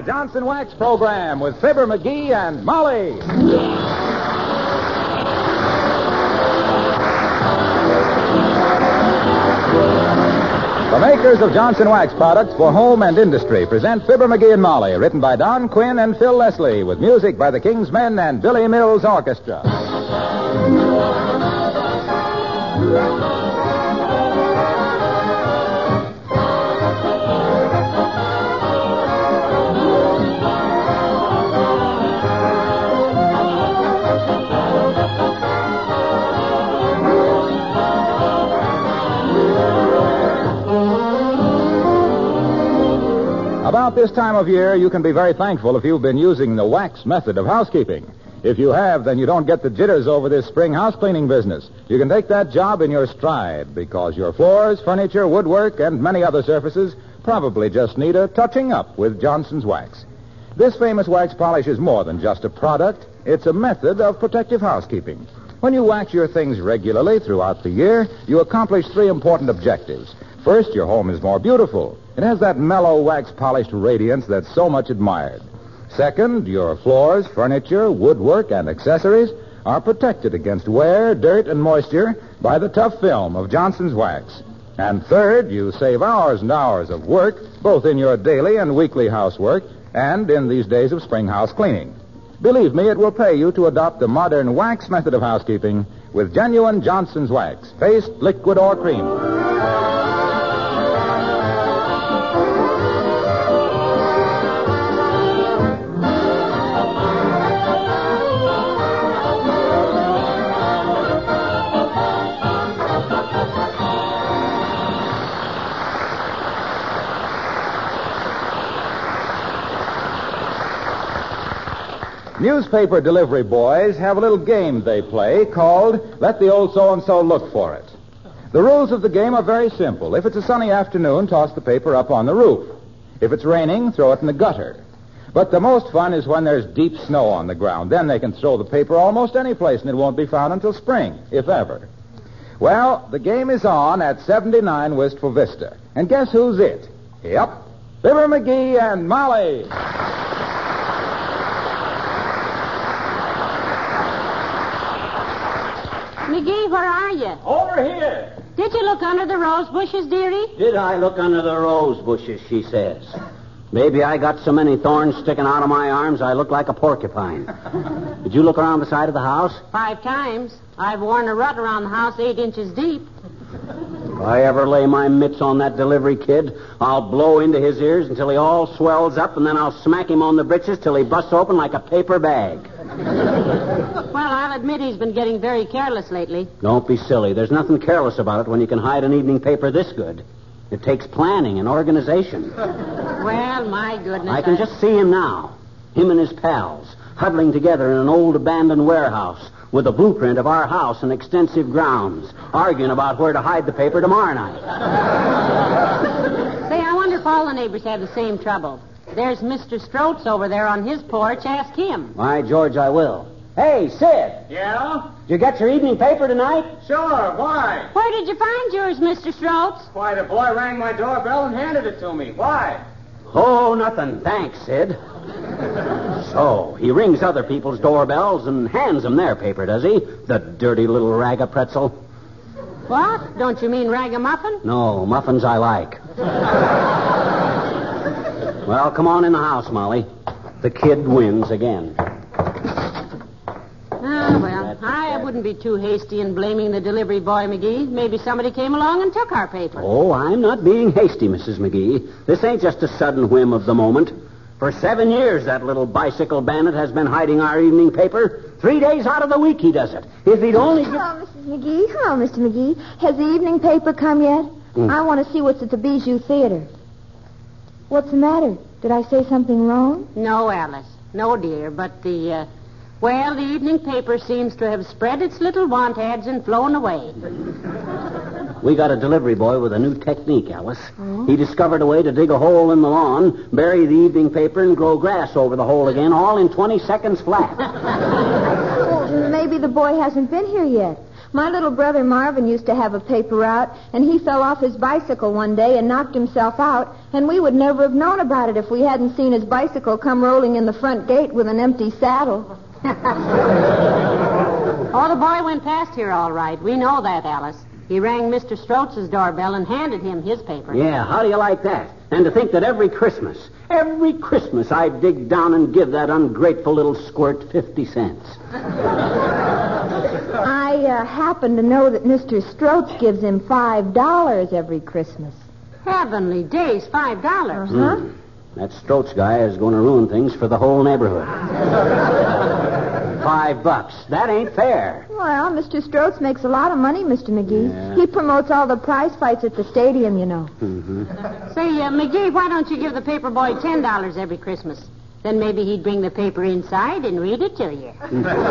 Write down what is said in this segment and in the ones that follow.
the Johnson Wax program with Fibber McGee and Molly. The makers of Johnson Wax products for home and industry present Fibber McGee and Molly, written by Don Quinn and Phil Leslie, with music by the King's Men and Billy Mills Orchestra. About this time of year, you can be very thankful if you've been using the wax method of housekeeping. If you have, then you don't get the jitters over this spring house cleaning business. You can take that job in your stride because your floors, furniture, woodwork, and many other surfaces probably just need a touching up with Johnson's Wax. This famous wax polish is more than just a product. It's a method of protective housekeeping. When you wax your things regularly throughout the year, you accomplish three important objectives. First, your home is more beautiful. It has that mellow wax-polished radiance that's so much admired. Second, your floors, furniture, woodwork, and accessories are protected against wear, dirt, and moisture by the tough film of Johnson's Wax. And third, you save hours and hours of work, both in your daily and weekly housework and in these days of spring house cleaning. Believe me, it will pay you to adopt the modern wax method of housekeeping with genuine Johnson's Wax, paste, liquid, or cream. Newspaper delivery boys have a little game they play called Let the Old So-and-so Look for It. The rules of the game are very simple. If it's a sunny afternoon, toss the paper up on the roof. If it's raining, throw it in the gutter. But the most fun is when there's deep snow on the ground. Then they can throw the paper almost any place and it won't be found until spring, if ever. Well, the game is on at 79 Wistful Vista. And guess who's it? Yep, Fibber McGee and Molly. McGee, where are you? Over here. Did you look under the rose bushes, dearie? Did I look under the rose bushes, she says. Maybe I got so many thorns sticking out of my arms I look like a porcupine. Did you look around the side of the house? 5 times. I've worn a rut around the house 8 inches deep. If I ever lay my mitts on that delivery kid, I'll blow into his ears until he all swells up, and then I'll smack him on the britches till he busts open like a paper bag. Well, I'll admit he's been getting very careless lately. Don't be silly. There's nothing careless about it when you can hide an evening paper this good. It takes planning and organization. Well, my goodness. I can just see him now. Him and his pals, huddling together in an old abandoned warehouse with a blueprint of our house and extensive grounds, arguing about where to hide the paper tomorrow night. Say, I wonder if all the neighbors have the same trouble. There's Mr. Stroats over there on his porch. Ask him. Why, George, I will. Hey, Sid. Yeah? Did you get your evening paper tonight? Sure, why? Where did you find yours, Mr. Stroats? Why, the boy rang my doorbell and handed it to me. Why? Oh, nothing. Thanks, Sid. So, he rings other people's doorbells and hands them their paper, does he? The dirty little rag-a-pretzel. What? Don't you mean ragamuffin? No, muffins I like. Well, come on in the house, Molly. The kid wins again. Ah, well, I wouldn't be too hasty in blaming the delivery boy, McGee. Maybe somebody came along and took our paper. Oh, I'm not being hasty, Mrs. McGee. This ain't just a sudden whim of the moment. For 7 years, that little bicycle bandit has been hiding our evening paper. 3 days out of the week he does it. If he'd only... Hello, Mrs. McGee. Hello, Mr. McGee. Has the evening paper come yet? I want to see what's at the Bijou Theater. What's the matter? Did I say something wrong? No, Alice. No, dear, but the evening paper seems to have spread its little want ads and flown away. We got a delivery boy with a new technique, Alice. Oh? He discovered a way to dig a hole in the lawn, bury the evening paper, and grow grass over the hole again, all in 20 seconds flat. Well, maybe the boy hasn't been here yet. My little brother Marvin used to have a paper route, and he fell off his bicycle one day and knocked himself out, and we would never have known about it if we hadn't seen his bicycle come rolling in the front gate with an empty saddle. Oh, the boy went past here all right. We know that, Alice. He rang Mr. Stroatz's doorbell and handed him his paper. Yeah, how do you like that? And to think that every Christmas, I dig down and give that ungrateful little squirt 50 cents. I happen to know that Mr. Stroatz gives him $5 every Christmas. Heavenly days, $5. Uh-huh. That Stroatz guy is going to ruin things for the whole neighborhood. $5. That ain't fair. Well, Mr. Stroatz makes a lot of money, Mr. McGee. Yeah. He promotes all the prize fights at the stadium, you know. Mm-hmm. Say, McGee, why don't you give the paper boy $10 every Christmas? Then maybe he'd bring the paper inside and read it to you.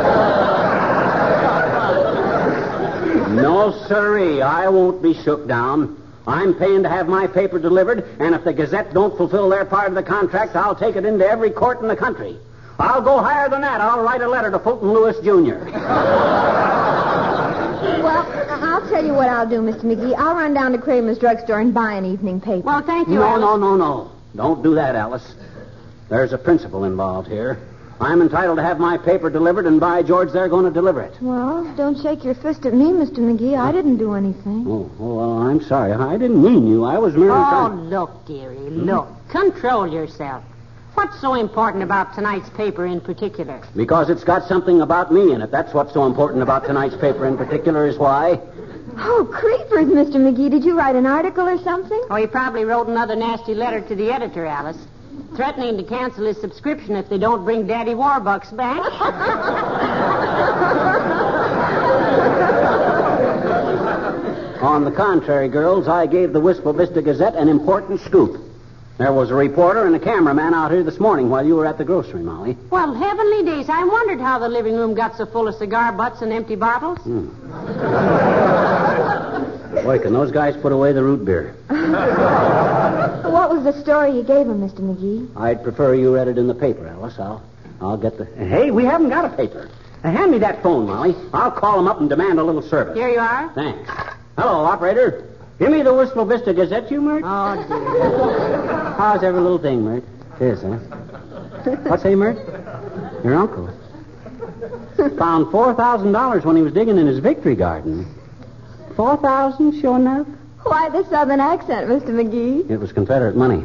No, sirree, I won't be shook down. I'm paying to have my paper delivered, and if the Gazette don't fulfill their part of the contract, I'll take it into every court in the country. I'll go higher than that. I'll write a letter to Fulton Lewis, Jr. Well, I'll tell you what I'll do, Mr. McGee. I'll run down to Kramer's drugstore and buy an evening paper. Well, thank you, Alice. No. Don't do that, Alice. There's a principle involved here. I'm entitled to have my paper delivered, and by George, they're going to deliver it. Well, don't shake your fist at me, Mr. McGee. I didn't do anything. Oh, well, I'm sorry. I didn't mean you. I was merely Oh, trying... look, dearie, look. Control yourself. What's so important about tonight's paper in particular? Because it's got something about me in it. That's what's so important about tonight's paper in particular is why. Oh, creepers, Mr. McGee. Did you write an article or something? Oh, he probably wrote another nasty letter to the editor, Alice, threatening to cancel his subscription if they don't bring Daddy Warbucks back. On the contrary, girls, I gave the Wistful Vista Gazette an important scoop. There was a reporter and a cameraman out here this morning while you were at the grocery, Molly. Well, heavenly days, I wondered how the living room got so full of cigar butts and empty bottles. Boy, can those guys put away the root beer. What was the story you gave him, Mr. McGee? I'd prefer you read it in the paper, Alice. I'll get the... Hey, we haven't got a paper. Hand me that phone, Molly. I'll call them up and demand a little service. Here you are. Thanks. Hello, operator. Give me the Wistful Vista Gazette, you, Mert? Oh, dear. How's every little thing, Mert? It is, huh? What's say, Mert? Your uncle. Found $4,000 when he was digging in his victory garden. 4,000, sure enough? Why the southern accent, Mr. McGee? It was Confederate money.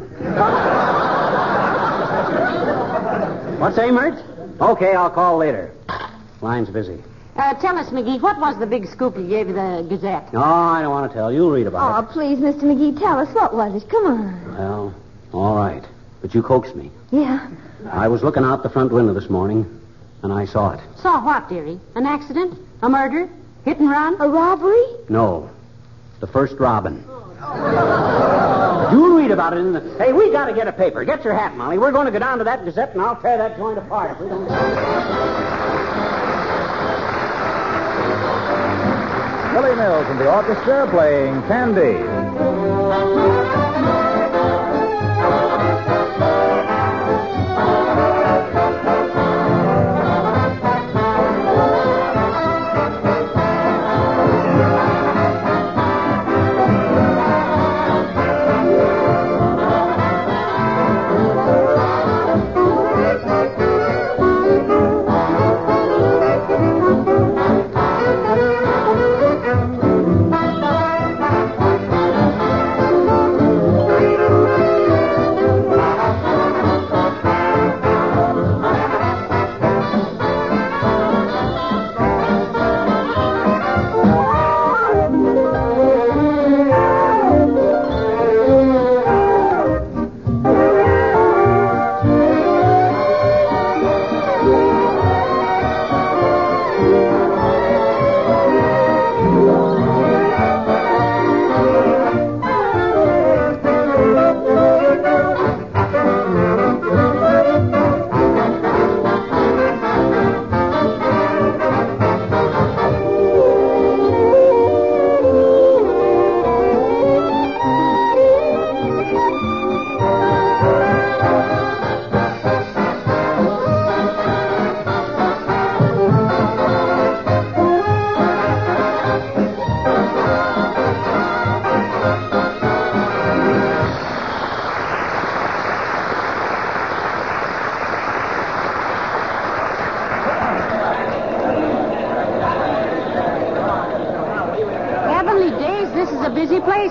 What's say, Mert? Okay, I'll call later. Line's busy. Tell us, McGee, what was the big scoop you gave the Gazette? No, I don't want to tell. You'll read about Oh, please, Mr. McGee, tell us. What was it? Come on. it. Well, all right. But you coaxed me. Yeah. I was looking out the front window this morning, and I saw it. Saw what, dearie? An accident? A murder? Hit and run? A robbery? No. The first robin. You'll read about it in the... Hey, we got to get a paper. Get your hat, Molly. We're going to go down to that Gazette, and I'll tear that joint apart if we don't... Billy Mills and the orchestra playing Candy.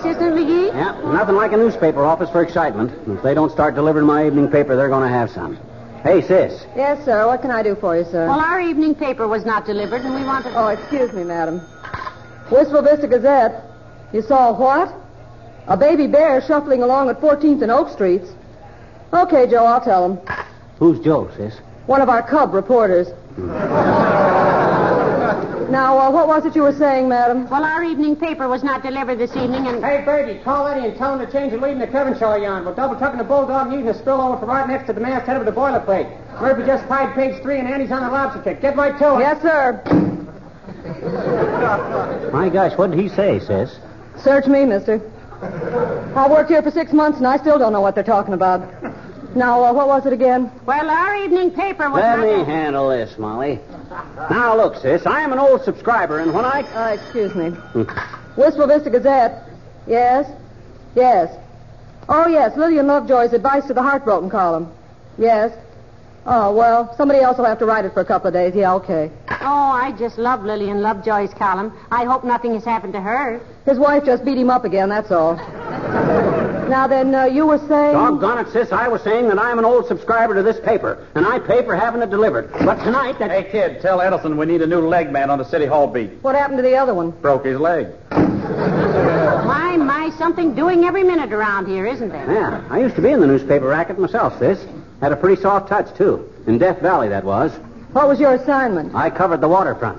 Assistant McGee? Yeah, nothing like a newspaper office for excitement. If they don't start delivering my evening paper, they're going to have some. Hey, sis. Yes, sir. What can I do for you, sir? Well, our evening paper was not delivered, and we wanted... Oh, excuse me, madam. Wistful Vista Gazette. You saw what? A baby bear shuffling along at 14th and Oak Streets. Okay, Joe, I'll tell him. Who's Joe, sis? One of our cub reporters. Now, what was it you were saying, madam? Well, our evening paper was not delivered this evening, and... Hey, Brady, call Eddie and tell him to change the lead in the Kevin show yarn. We're double-tucking the Bulldog and using the spillover from right next to the masthead of the boilerplate. Murphy just tied page 3 and Andy's on the lobster kick. Get right to it. Yes, sir. My gosh, what did he say, sis? Search me, mister. I worked here for 6 months, and I still don't know what they're talking about. Now, what was it again? Well, our evening paper was Let not... me handle this, Molly. Now, look, sis, I am an old subscriber, and when I... Excuse me. Wistful Vista Gazette. Yes? Yes. Oh, yes, Lillian Lovejoy's advice to the heartbroken column. Yes. Oh, well, somebody else will have to write it for a couple of days. Yeah, okay. Oh, I just love Lillian Lovejoy's column. I hope nothing has happened to her. His wife just beat him up again, that's all. Now then, you were saying... Doggone it, sis, I was saying that I'm an old subscriber to this paper, and I pay for having it delivered. But tonight... Hey, kid, tell Edelson we need a new leg man on the City Hall beat. What happened to the other one? Broke his leg. My, something doing every minute around here, isn't there? Yeah, I used to be in the newspaper racket myself, sis. Had a pretty soft touch, too. In Death Valley, that was. What was your assignment? I covered the waterfront.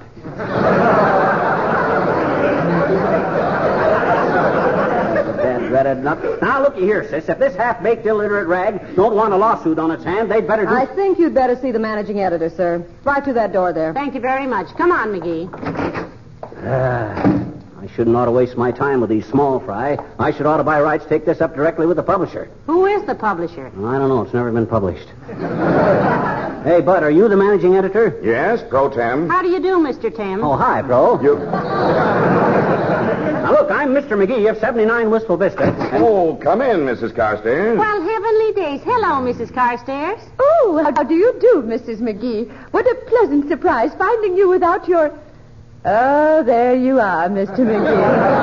Now, looky here, sis. If this half-baked, illiterate rag don't want a lawsuit on its hand, they'd better do... I think you'd better see the managing editor, sir. Right through that door there. Thank you very much. Come on, McGee. I shouldn't ought to waste my time with these small fry. I should ought to by rights take this up directly with the publisher. Who is the publisher? I don't know. It's never been published. Hey, Bud, are you the managing editor? Yes, pro tem. How do you do, Mr. Tim? Oh, hi, bro. You... Now, look, I'm Mr. McGee of 79 Wistful Vista. And... Oh, come in, Mrs. Carstairs. Well, heavenly days. Hello, Mrs. Carstairs. Oh, how do you do, Mrs. McGee? What a pleasant surprise finding you without your... Oh, there you are, Mr. McGee.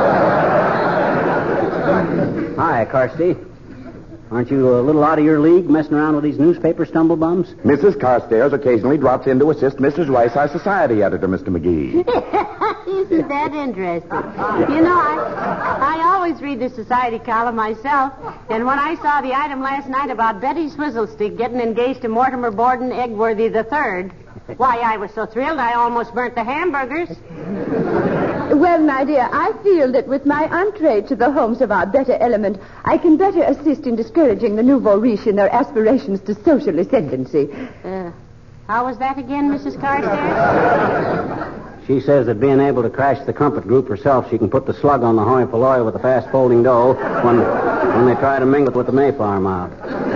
Hi, Carsty. Aren't you a little out of your league messing around with these newspaper stumblebums? Mrs. Carstairs occasionally drops in to assist Mrs. Rice, our society editor, Mr. McGee. Isn't that interesting? You know, I always read the society column myself, and when I saw the item last night about Betty Swizzlestick getting engaged to Mortimer Borden Egworthy III, why, I was so thrilled I almost burnt the hamburgers. Well, my dear, I feel that with my entree to the homes of our better element, I can better assist in discouraging the nouveau riche in their aspirations to social ascendancy. How was that again, Mrs. Carstairs? She says that being able to crash the Crumpet Group herself, she can put the slug on the hoi polloi with the fast-folding dough when they try to mingle it with the Mayflower mouth.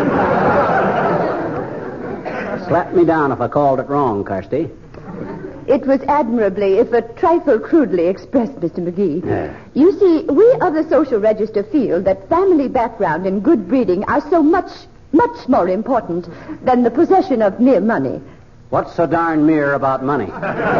Slap me down if I called it wrong, Carsty. It was admirably, if a trifle crudely expressed, Mr. McGee. Yeah. You see, we of the social register feel that family background and good breeding are so much more important than the possession of mere money. What's so darn mere about money?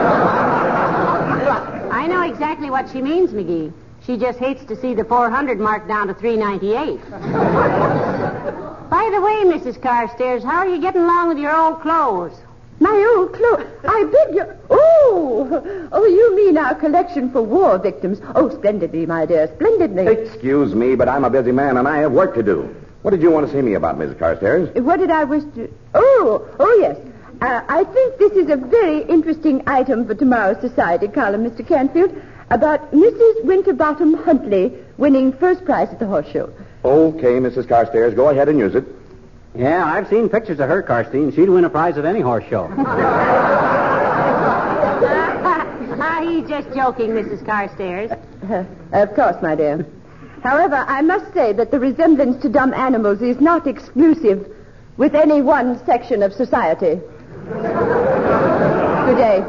I know exactly what she means, McGee. She just hates to see the 400 marked down to 398. By the way, Mrs. Carstairs, how are you getting along with your old clothes? My old clothes. I beg your... Oh, you mean our collection for war victims. Oh, splendidly, my dear, splendidly. Excuse me, but I'm a busy man and I have work to do. What did you want to see me about, Mrs. Carstairs? What did I wish to... Oh, yes. I think this is a very interesting item for tomorrow's society column, Mr. Canfield, about Mrs. Winterbottom Huntley winning first prize at the horse show. Okay, Mrs. Carstairs, go ahead and use it. Yeah, I've seen pictures of her, Carsty, and she'd win a prize at any horse show. He's just joking, Mrs. Carstairs. Of course, my dear. However, I must say that the resemblance to dumb animals is not exclusive with any one section of society. Good day.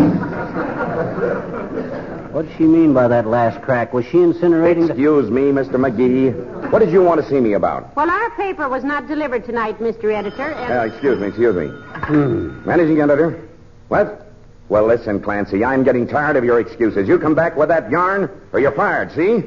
What does she mean by that last crack? Was she incinerating Excuse me, Mr. McGee. What did you want to see me about? Well, our paper was not delivered tonight, Mr. Editor, and... Excuse me. Managing editor? What? Well, listen, Clancy, I'm getting tired of your excuses. You come back with that yarn, or you're fired, see?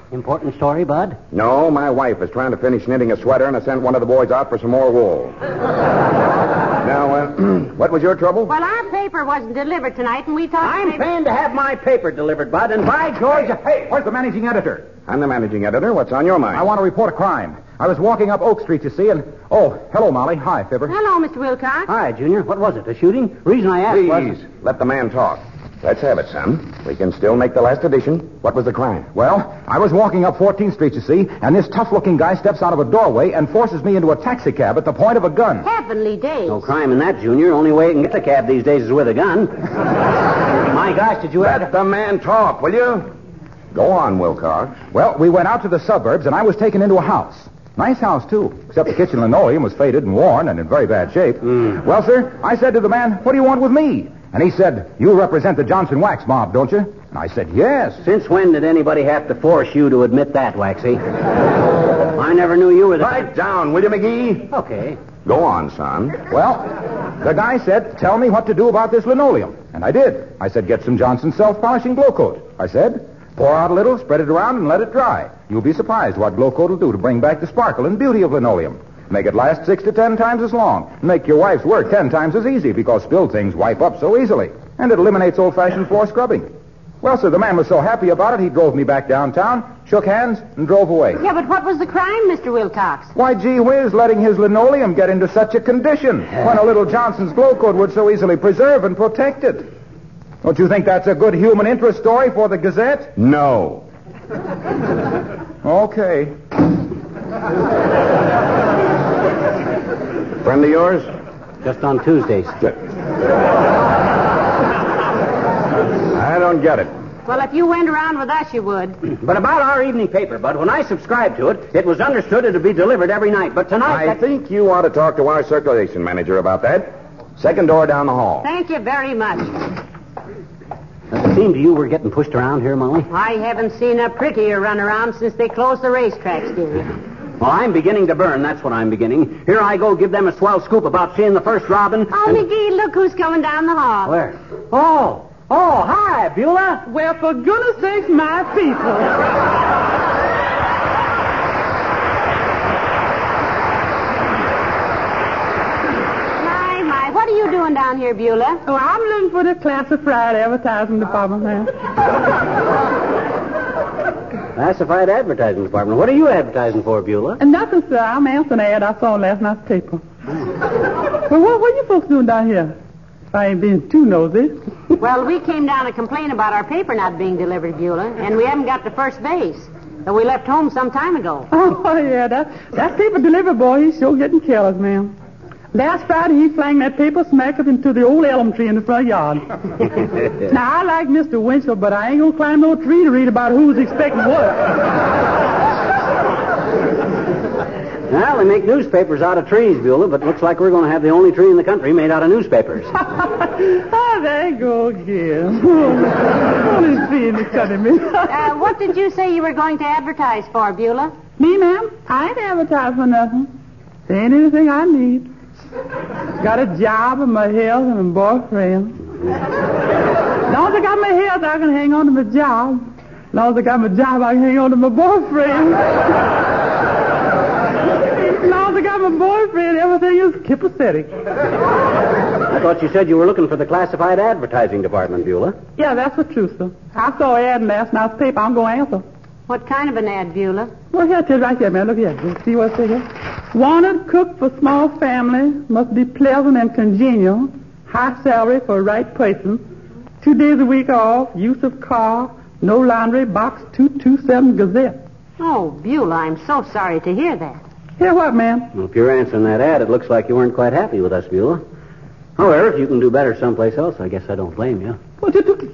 Important story, Bud? No, my wife is trying to finish knitting a sweater, and I sent one of the boys out for some more wool. Now, what was your trouble? Well, our paper wasn't delivered tonight, and we thought... I'm paying to have my paper delivered, Bud, and by George... Hey, where's the managing editor? I'm the managing editor. What's on your mind? I want to report a crime. I was walking up Oak Street, you see, and... Oh, hello, Molly. Hi, Fibber. Hello, Mr. Wilcox. Hi, Junior. What was it, a shooting? Reason I asked was... Please, let the man talk. Let's have it, son. We can still make the last edition. What was the crime? Well, I was walking up 14th Street, you see, and this tough-looking guy steps out of a doorway and forces me into a taxicab at the point of a gun. Heavenly days. No crime in that, Junior. Only way you can get a cab these days is with a gun. My gosh, did you Let the man talk, will you? Go on, Wilcox. Well, we went out to the suburbs, and I was taken into a house. Nice house, too, except the kitchen linoleum was faded and worn and in very bad shape. Well, sir, I said to the man, what do you want with me? And he said, you represent the Johnson Wax mob, don't you? And I said, yes. Since when did anybody have to force you to admit that, Waxy? I never knew you were the... Pipe down, will you, McGee? Okay. Go on, son. Well, the guy said, tell me what to do about this linoleum. And I did. I said, get some Johnson self-polishing glow coat. I said, pour out a little, spread it around, and let it dry. You'll be surprised what glow coat will do to bring back the sparkle and beauty of linoleum. Make it last 6 to 10 times as long. Make your wife's work 10 times as easy because spilled things wipe up so easily. And it eliminates old-fashioned floor scrubbing. Well, sir, the man was so happy about it, he drove me back downtown, shook hands, and drove away. Yeah, but what was the crime, Mr. Wilcox? Why, gee whiz, letting his linoleum get into such a condition when a little Johnson's glow coat would so easily preserve and protect it. Don't you think that's a good human interest story for the Gazette? No. Okay. Friend of yours? Just on Tuesdays. I don't get it. Well, if you went around with us, you would. But about our evening paper, Bud, when I subscribed to it, it was understood it would be delivered every night. But tonight... I think you ought to talk to our circulation manager about that. Second door down the hall. Thank you very much. Does it seem to you we're getting pushed around here, Molly? I haven't seen a prettier runaround since they closed the racetracks, dearie. Well, I'm beginning to burn. That's what I'm beginning. Here I go, give them a swell scoop about seeing the first robin. Oh, McGee, look who's coming down the hall. Where? Oh, hi, Beulah. Well, for goodness sakes, my people. My, what are you doing down here, Beulah? Oh, I'm looking for the classified advertising department, ma'am. Classified advertising department. What are you advertising for, Beulah? And nothing, sir. I'm answering an ad I saw in last night's paper. Well, what are you folks doing down here? If I ain't being too nosy. Well, we came down to complain about our paper not being delivered, Beulah, and we haven't got to first base. So we left home some time ago. Oh, yeah, that paper delivery boy, he's sure getting careless, ma'am. Last Friday, he flung that paper smack up into the old elm tree in the front yard. Now, I like Mr. Winchell, but I ain't going to climb no tree to read about who's expecting what. Well, they make newspapers out of trees, Beulah, but looks like we're going to have the only tree in the country made out of newspapers. Oh, there you go again. Only tree in the country. What did you say you were going to advertise for, Beulah? Me, ma'am? I ain't advertising for nothing. There ain't anything I need. Got a job and my health and a boyfriend. As long as I got my health, I can hang on to my job. As long as I got my job, I can hang on to my boyfriend. As long as I got my boyfriend, everything is copacetic. I thought you said you were looking for the classified advertising department, Beulah. Yeah, that's the truth, sir. I saw an ad in last night's paper. I'm going to answer. What kind of an ad, Beulah? Well, here it is right here, man. Look here. You see what's here? Wanted cook for small family. Must be pleasant and congenial. High salary for right person. 2 days a week off. Use of car. No laundry. Box 227 Gazette. Oh, Beulah, I'm so sorry to hear that. Hear what, ma'am? Well, if you're answering that ad, it looks like you weren't quite happy with us, Beulah. However, if you can do better someplace else, I guess I don't blame you. Oh,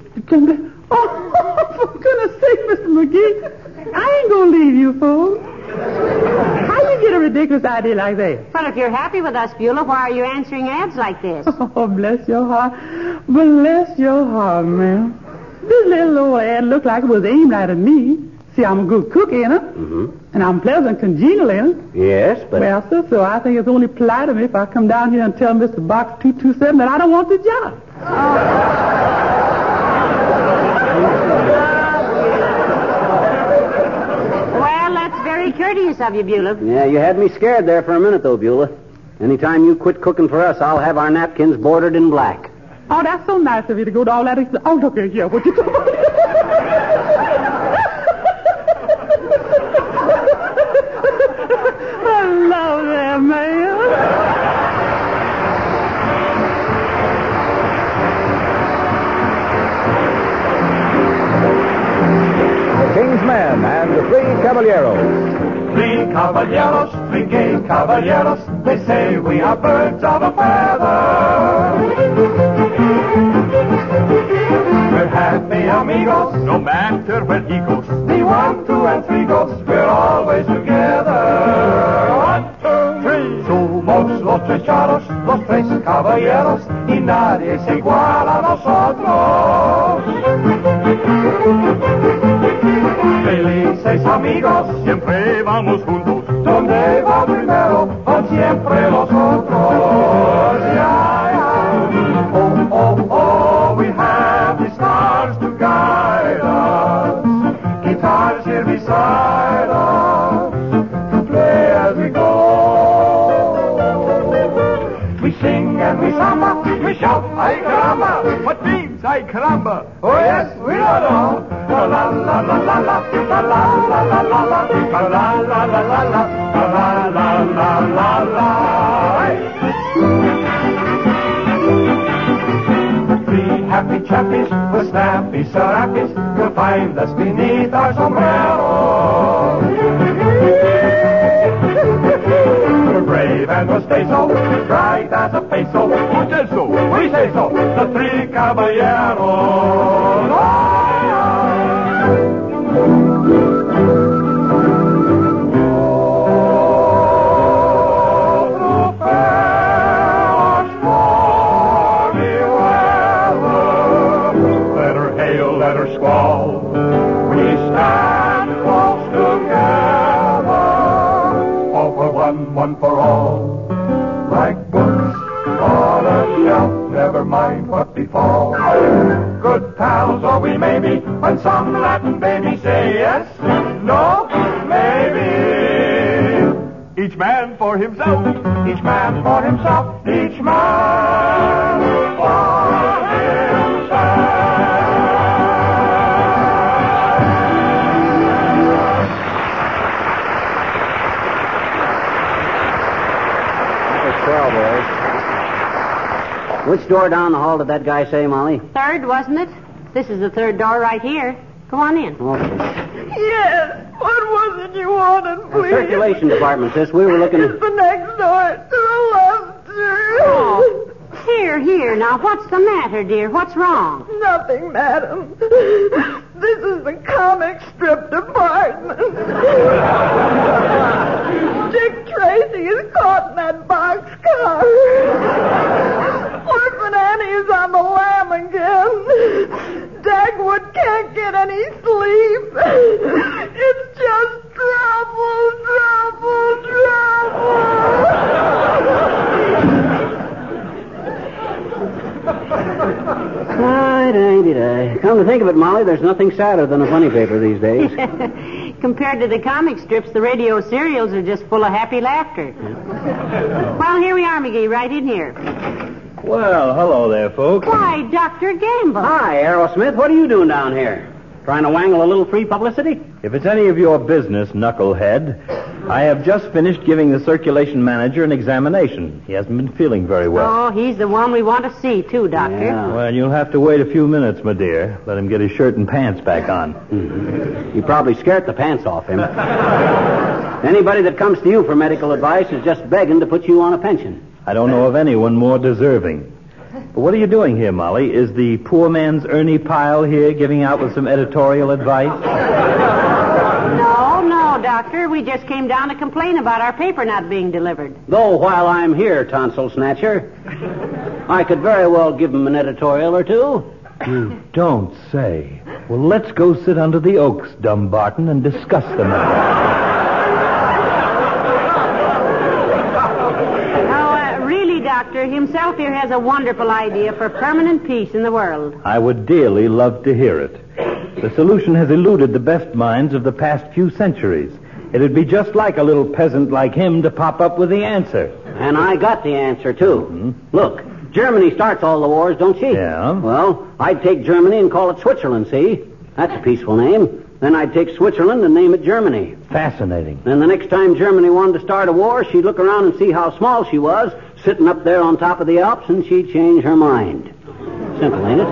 for goodness sake, Mr. McGee. I ain't going to leave you, fool. How you get a ridiculous idea like that? Well, if you're happy with us, Beulah, why are you answering ads like this? Oh, bless your heart. Bless your heart, ma'am. This little old ad looked like it was aimed right at me. See, I'm a good cook, ain't I? Mm-hmm. And I'm pleasant, congenial, ain't I? Yes, but... Well, sir, so I think it's only polite of me if I come down here and tell Mr. Box 227 that I don't want the job. courteous of you, Beulah. Yeah, you had me scared there for a minute, though, Beulah. Anytime you quit cooking for us, I'll have our napkins bordered in black. Oh, that's so nice of you to go to all that. Oh, look here. What you talking about? Hello there, man. King's Men and the Three Caballeros. Three gay caballeros, they say we are birds of a feather. We're happy amigos, no matter where he goes. The 1, 2, and 3 goes, we're always together. 1, 2, 3. Somos los tres charros, los tres caballeros, y nadie es igual a nosotros. Felices amigos, siempre vamos juntos. Donde va primero, van siempre los otros. Yeah, yeah. Oh, oh, oh, we have the stars to guide us. Guitars here beside us to play as we go. We sing and we samba, we shout, ay caramba. What means ay caramba? Oh yes, we all know. La la la la la la, la la la la la la, la la la la la la, la la la la la. Three happy chappies with snappy serappies, you'll find us beneath our sombreros. We're brave and we'll stay so, bright as a peso. Who says so? We say so. The Three Caballeros. Let her hail, let her squall. We stand close together. All for one for all. Like books on a shelf, never mind what befall. Good pals, or we may be, when some Latin baby say yes, no, maybe. Each man for himself, each man for himself, each man for himself. Swell, boys. Which door down the hall did that guy say, Molly? Third, wasn't it? This is the third door right here. Come on in. Okay. Yes. What was it you wanted, please? Circulation department, sis. We were looking at... It's the next door to the left, sir. Oh, here. Now, what's the matter, dear? What's wrong? Nothing, madam. This is the comic strip department. Dick Tracy is caught in that boxcar. Orphan Annie is on the lam again. Dagwood can't get any sleep. It's just trouble. Come to think of it, Molly, there's nothing sadder than a funny paper these days. Compared to the comic strips, the radio serials are just full of happy laughter. Well, here we are, McGee, right in here. Well, hello there, folks. Why, Dr. Gamble. Hi, Aerosmith. What are you doing down here? Trying to wangle a little free publicity? If it's any of your business, knucklehead, I have just finished giving the circulation manager an examination. He hasn't been feeling very well. Oh, he's the one we want to see, too, Doctor. Yeah. Well, you'll have to wait a few minutes, my dear. Let him get his shirt and pants back on. You probably scared the pants off him. Anybody that comes to you for medical advice is just begging to put you on a pension. I don't know of anyone more deserving. But what are you doing here, Molly? Is the poor man's Ernie Pyle here giving out with some editorial advice? No, Doctor. We just came down to complain about our paper not being delivered. Though while I'm here, tonsil snatcher, I could very well give him an editorial or two. You don't say. Well, let's go sit under the oaks, Dumbarton, and discuss the matter. Doctor, himself here has a wonderful idea for permanent peace in the world. I would dearly love to hear it. The solution has eluded the best minds of the past few centuries. It'd be just like a little peasant like him to pop up with the answer. And I got the answer, too. Look, Germany starts all the wars, don't she? Yeah. Well, I'd take Germany and call it Switzerland, see? That's a peaceful name. Then I'd take Switzerland and name it Germany. Fascinating. Then the next time Germany wanted to start a war, she'd look around and see how small she was, sitting up there on top of the Alps, and she'd change her mind. Simple, ain't it?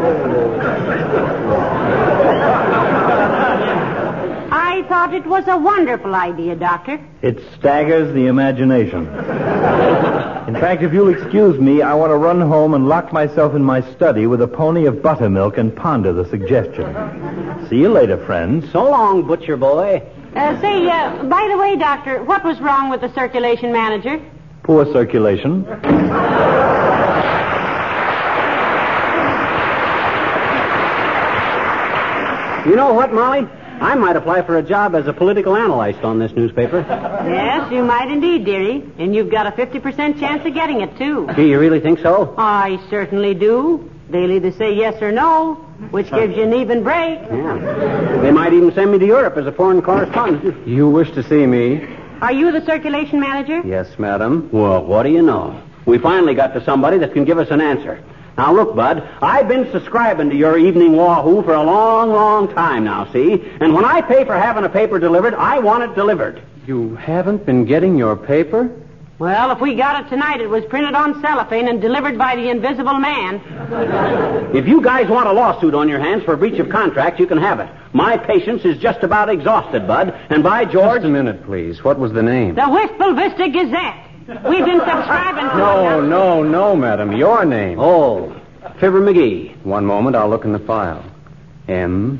I thought it was a wonderful idea, Doctor. It staggers the imagination. In fact, if you'll excuse me, I want to run home and lock myself in my study with a pony of buttermilk and ponder the suggestion. See you later, friends. So long, butcher boy. By the way, Doctor, what was wrong with the circulation manager? Poor circulation. You know what, Molly? I might apply for a job as a political analyst on this newspaper. Yes, you might indeed, dearie. And you've got a 50% chance of getting it, too. Do you really think so? I certainly do. They'll either say yes or no, which gives you an even break. Yeah. They might even send me to Europe as a foreign correspondent. You wish to see me? Are you the circulation manager? Yes, madam. Well, what do you know? We finally got to somebody that can give us an answer. Now, look, Bud, I've been subscribing to your Evening Wahoo for a long, long time now, see? And when I pay for having a paper delivered, I want it delivered. You haven't been getting your paper? Well, if we got it tonight, it was printed on cellophane and delivered by the Invisible Man. If you guys want a lawsuit on your hands for breach of contract, you can have it. My patience is just about exhausted, Bud. And by George... Just a minute, please. What was the name? The Wistful Vista Gazette. We've been subscribing to it. No, madam. Your name. Oh, Fibber McGee. One moment, I'll look in the file. M.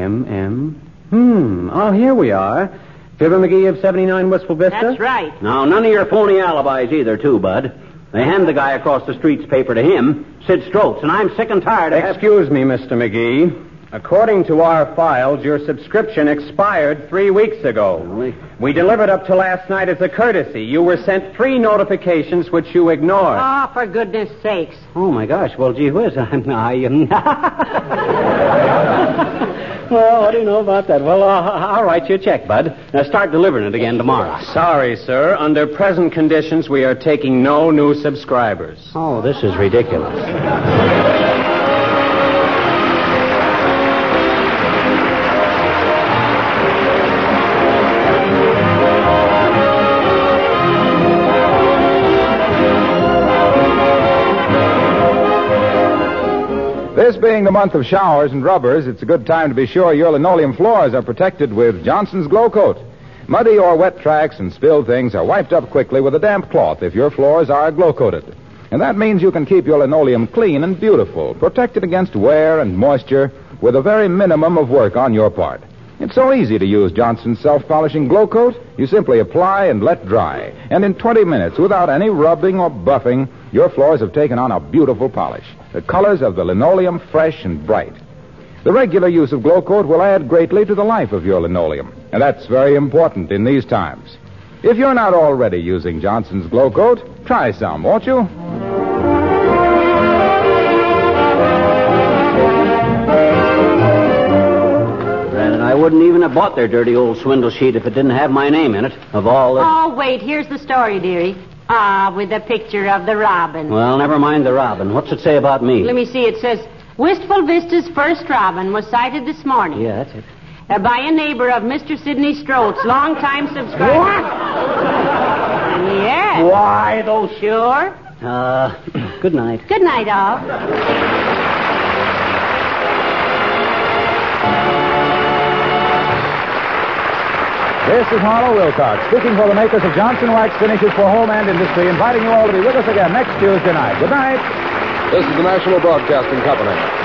Oh, here we are. Fibber McGee of 79 Wistful Vista? That's right. Now, none of your phony alibis either, too, Bud. They hand the guy across the street's paper to him, Sid Strokes, and I'm sick and tired of... Excuse me, Mr. McGee. According to our files, your subscription expired 3 weeks ago. Really? We delivered up to last night as a courtesy. You were sent 3 notifications which you ignored. Oh, for goodness sakes. Oh, my gosh. Well, gee whiz. Well, what do you know about that? Well, I'll write you a check, Bud. Now, start delivering it again tomorrow. Sorry, sir. Under present conditions, we are taking no new subscribers. Oh, this is ridiculous. This being the month of showers and rubbers, it's a good time to be sure your linoleum floors are protected with Johnson's Glow Coat. Muddy or wet tracks and spilled things are wiped up quickly with a damp cloth if your floors are glow coated. And that means you can keep your linoleum clean and beautiful, protected against wear and moisture with a very minimum of work on your part. It's so easy to use Johnson's self-polishing Glow Coat. You simply apply and let dry. And in 20 minutes, without any rubbing or buffing, your floors have taken on a beautiful polish. The colors of the linoleum fresh and bright. The regular use of Glow Coat will add greatly to the life of your linoleum. And that's very important in these times. If you're not already using Johnson's Glow Coat, try some, won't you? I wouldn't even have bought their dirty old swindle sheet if it didn't have my name in it, of all the... Oh, wait, here's the story, dearie. With the picture of the robin. Well, never mind the robin. What's it say about me? Let me see. It says, Wistful Vista's first robin was sighted this morning. Yeah, that's it. By a neighbor of Mr. Sidney Stroats, longtime subscriber. What? Yes. Why, those... Sure. Good night. Good night, all. This is Harlow Wilcox, speaking for the makers of Johnson Wax Finishes for Home and Industry, inviting you all to be with us again next Tuesday night. Good night. This is the National Broadcasting Company.